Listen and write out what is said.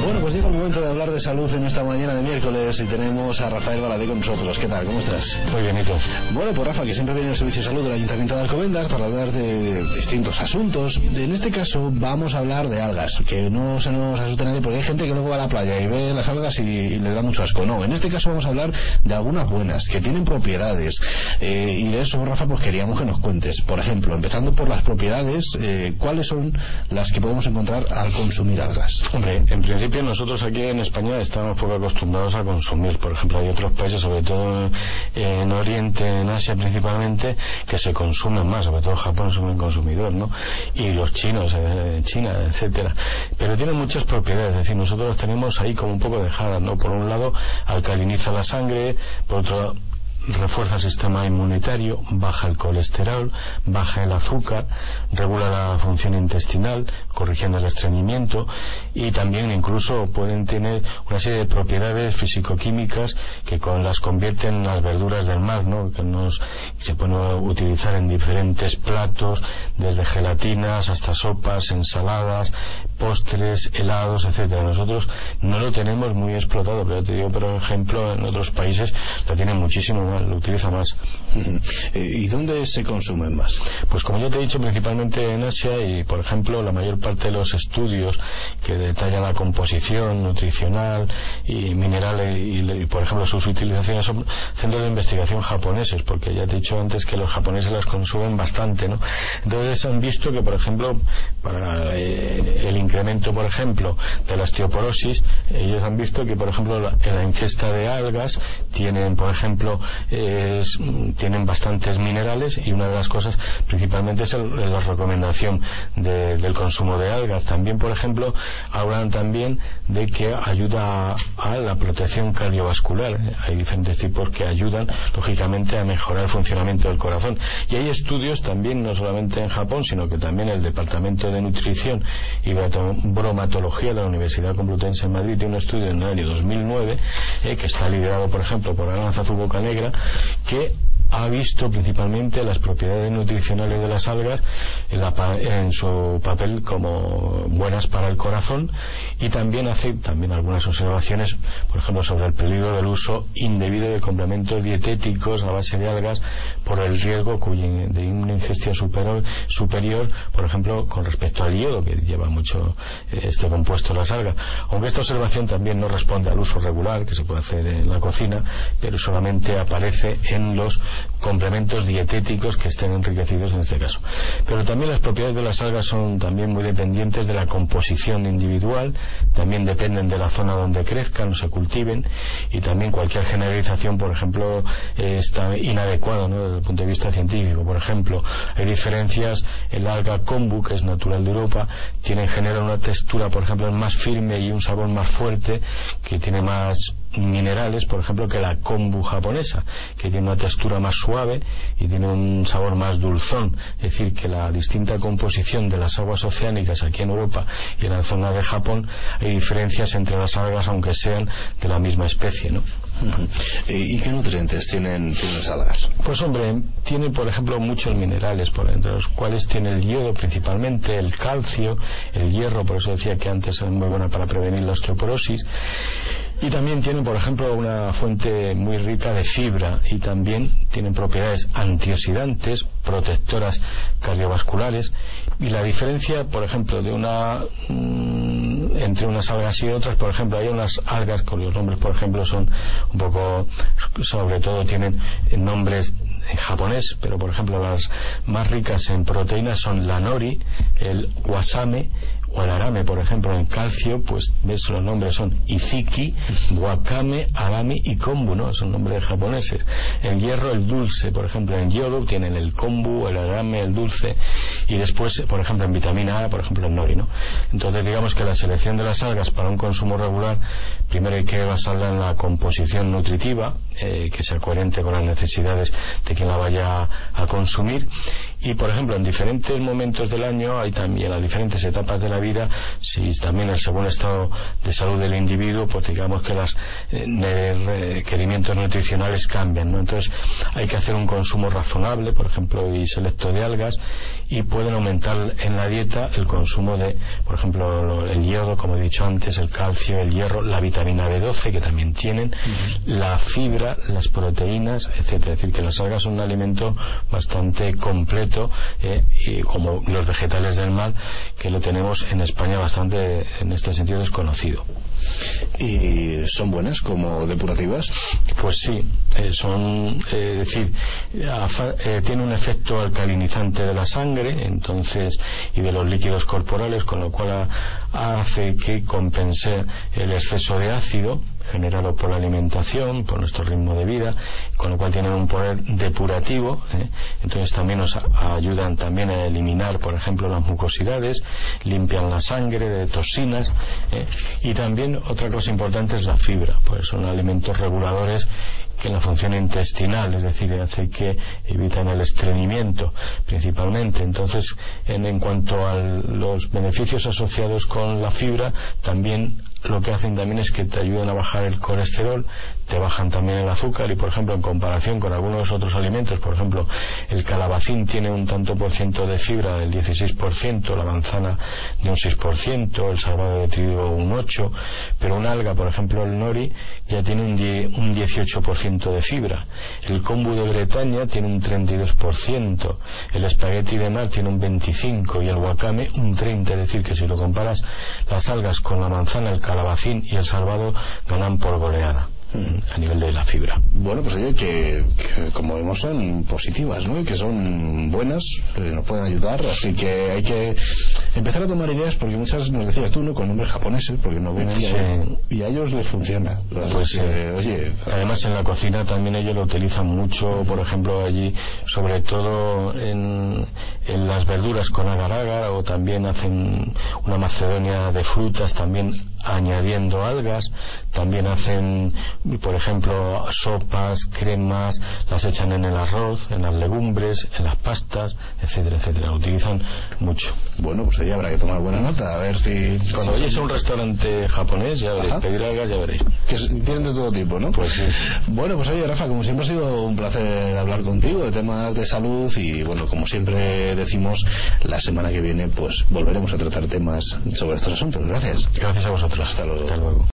Bueno, pues llega el momento de hablar de salud en esta mañana de miércoles y tenemos a Rafael Baladé con nosotros. ¿Qué tal? ¿Cómo estás? Muy bienito. Bueno, pues Rafa, que siempre viene al Servicio de Salud del Ayuntamiento de Alcobendas para hablar de distintos asuntos. En este caso vamos a hablar de algas, que no se nos asuste nadie porque hay gente que luego va a la playa y ve las algas y le da mucho asco. No, en este caso vamos a hablar de algunas buenas, que tienen propiedades. Y de eso, Rafa, pues queríamos que nos cuentes. Por ejemplo, empezando por las propiedades, ¿cuáles son las que podemos encontrar al consumir algas? Hombre, en principio nosotros aquí en España estamos poco acostumbrados a consumir. Por ejemplo, hay otros países, sobre todo en Oriente, en Asia principalmente, que se consumen más, sobre todo Japón es un buen consumidor, ¿no? Y los chinos, China, etcétera. Pero tienen muchas propiedades, es decir, nosotros las tenemos ahí como un poco dejadas, ¿no? Por un lado, alcaliniza la sangre, por otro lado, refuerza el sistema inmunitario, baja el colesterol, baja el azúcar, regula la función intestinal, corrigiendo el estreñimiento, y también incluso pueden tener una serie de propiedades físico-químicas que las convierten en las verduras del mar, ¿no? Que se pueden utilizar en diferentes platos, desde gelatinas hasta sopas, ensaladas, postres, helados, etcétera. Nosotros no lo tenemos muy explotado, pero te digo, por ejemplo, en otros países lo tienen muchísimo más, lo utiliza más. ¿Y dónde se consumen más? Pues como yo te he dicho, principalmente en Asia, y por ejemplo la mayor parte de los estudios que detallan la composición nutricional y minerales y por ejemplo sus utilizaciones son centros de investigación japoneses, porque ya te he dicho antes que los japoneses las consumen bastante, ¿no? Entonces han visto que, por ejemplo, para el incremento, por ejemplo, de la osteoporosis, ellos han visto que, por ejemplo, en la ingesta de algas tienen, por ejemplo, tienen bastantes minerales, y una de las cosas principalmente es la recomendación del consumo de algas. También, por ejemplo, hablan también de que ayuda a la protección cardiovascular. Hay diferentes tipos que ayudan, lógicamente, a mejorar el funcionamiento del corazón. Y hay estudios también, no solamente en Japón, sino que también el Departamento de Nutrición y Bromatología de la Universidad Complutense en Madrid tiene un estudio en el año 2009 que está liderado, por ejemplo, por Arantxa Bocanegra, que ha visto principalmente las propiedades nutricionales de las algas en su papel como buenas para el corazón, y también hace algunas observaciones, por ejemplo, sobre el peligro del uso indebido de complementos dietéticos a base de algas por el riesgo de una ingestión superior, por ejemplo, con respecto al yodo, que lleva mucho este compuesto de las algas. Aunque esta observación también no responde al uso regular que se puede hacer en la cocina, pero solamente aparece en los complementos dietéticos que estén enriquecidos en este caso. Pero también las propiedades de las algas son también muy dependientes de la composición individual, también dependen de la zona donde crezcan o se cultiven, y también cualquier generalización, por ejemplo, está inadecuada, ¿no?, desde el punto de vista científico. Por ejemplo, hay diferencias. El alga kombu, que es natural de Europa, genera una textura, por ejemplo, más firme y un sabor más fuerte, que tiene más minerales, por ejemplo, que la kombu japonesa, que tiene una textura más suave y tiene un sabor más dulzón. Es decir, que la distinta composición de las aguas oceánicas aquí en Europa y en la zona de Japón, hay diferencias entre las algas, aunque sean de la misma especie, ¿no? ¿Y qué nutrientes tienen las algas? Pues hombre, tiene, por ejemplo, muchos minerales, entre los cuales tiene el yodo principalmente, el calcio, el hierro, por eso decía que antes es muy buena para prevenir la osteoporosis. Y también tienen, por ejemplo, una fuente muy rica de fibra, y también tienen propiedades antioxidantes, protectoras cardiovasculares. Y la diferencia, por ejemplo, entre unas algas y otras, por ejemplo, hay unas algas cuyos nombres, por ejemplo, son un poco, sobre todo tienen nombres en japonés, pero por ejemplo las más ricas en proteínas son la nori, el wasame o el arame. Por ejemplo, en calcio, pues ves, los nombres son iziki, wakame, arame y kombu, ¿no? Son nombres japoneses. En hierro, el dulce, por ejemplo, en yodo tienen el kombu, el arame, el dulce, y después, por ejemplo, en vitamina A, por ejemplo, el nori, ¿no? Entonces, digamos que la selección de las algas para un consumo regular, primero hay que basarla en la composición nutritiva, que sea coherente con las necesidades de quien la vaya a consumir, Y por ejemplo, en diferentes momentos del año hay también las diferentes etapas de la vida, si también según el estado de salud del individuo, pues digamos que los requerimientos nutricionales cambian, ¿no? Entonces hay que hacer un consumo razonable, por ejemplo, y selecto de algas, y pueden aumentar en la dieta el consumo de, por ejemplo, el yodo, como he dicho antes, el calcio, el hierro, la vitamina B12 que también tienen, la fibra, las proteínas, etcétera. Es decir, que las algas son un alimento bastante completo, y como los vegetales del mar, que lo tenemos en España bastante, en este sentido, desconocido. ¿Y son buenas como depurativas? Pues sí, tiene un efecto alcalinizante de la sangre, entonces, y de los líquidos corporales, con lo cual hace que compense el exceso de ácido generado por la alimentación, por nuestro ritmo de vida, con lo cual tienen un poder depurativo, entonces también nos ayudan también a eliminar, por ejemplo, las mucosidades, limpian la sangre de toxinas, y también otra cosa importante es la fibra, pues son alimentos reguladores que en la función intestinal, es decir, hace que evitan el estreñimiento principalmente. Entonces, en cuanto a los beneficios asociados con la fibra, también lo que hacen también es que te ayudan a bajar el colesterol, te bajan también el azúcar, y por ejemplo, en comparación con algunos otros alimentos, por ejemplo, el calabacín tiene un tanto por ciento de fibra del 16%, la manzana de un 6%, el salvado de trigo un 8%, pero una alga, por ejemplo el nori, ya tiene un 18% de fibra, el kombu de Bretaña tiene un 32%, el espagueti de mar tiene un 25% y el wakame un 30%, es decir, que si lo comparas las algas con la manzana, el calabacín y el salvado, ganan por goleada a nivel de la fibra. Bueno, pues oye, que como vemos son positivas, ¿no? Y que son buenas, nos pueden ayudar, así que hay que empezar a tomar ideas, porque muchas nos decías tú, ¿no? Con nombres japoneses, porque no vienen y a ellos les funciona. Pues oye, además en la cocina también ellos lo utilizan mucho, por ejemplo allí, sobre todo en las verduras con agar-agar, o también hacen una macedonia de frutas también añadiendo algas, también hacen, por ejemplo, sopas, cremas, las echan en el arroz, en las legumbres, en las pastas, etcétera, etcétera. Lo utilizan mucho. Bueno, pues ahí habrá que tomar buena nota, a ver si... Cuando vayáis a un restaurante japonés, ya veréis, pedir algas, ya veréis. Que tienen de todo tipo, ¿no? Pues sí. Bueno, pues oye, Rafa, como siempre ha sido un placer hablar contigo de temas de salud, y bueno, como siempre decimos, la semana que viene pues volveremos a tratar temas sobre estos asuntos. Gracias. Gracias a vosotros. Hasta luego. Hasta luego.